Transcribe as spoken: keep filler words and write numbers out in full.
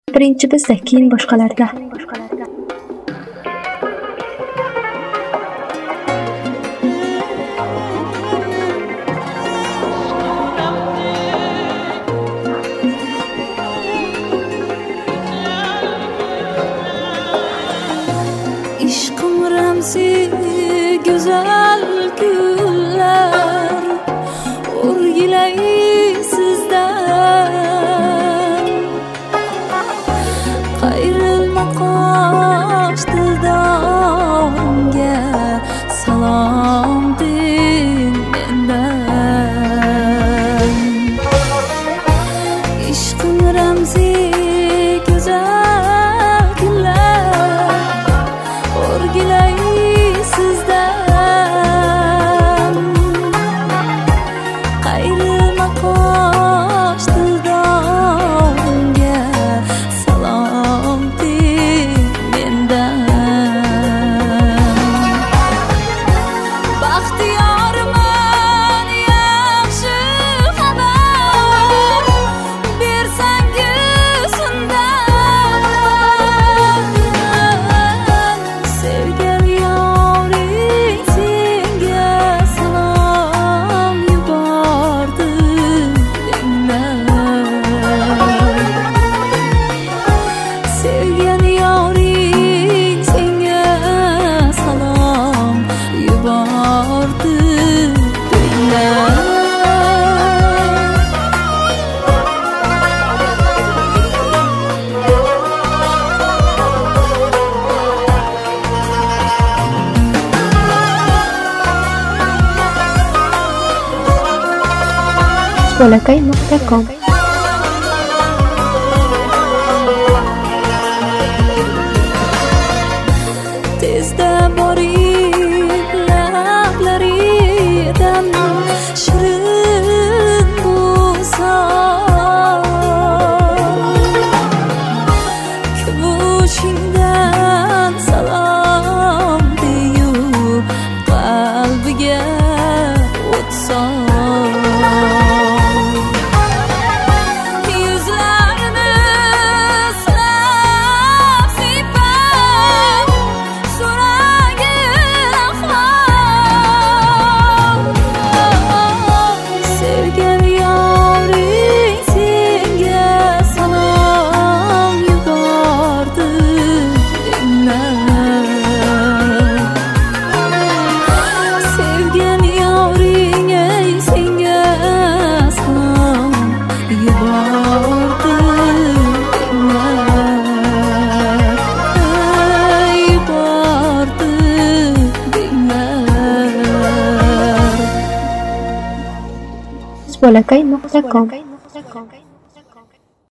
Birinchi bizda, keyin boshqalarda. İşqim ramzi güzel günler o'rgilay sizdan qayrilmoq dildonga salom deng mendan. İşqim ramzi güzel günler o'rgilay sizdan qayrilmoq dildonga salom deng mendan. Baxtiyorman, yaxshi xabar bersangiz undan. Sevgan yoring senga salom yubordi mendan. Sevgan yoring senga salom yubordi mendan. bolakay nuqta com. Tezda borib lablaridan shirin bo'sam, kumushingdan salom deyu qalbiga o'tsam. Yuzlarni silab siypab so'ragin ahvol. Sevgan yoring senga salom yubordi mendan. Sevgan yoring ey senga salom yubordi mendan. Yubordi mendan. bolakay nuqta com.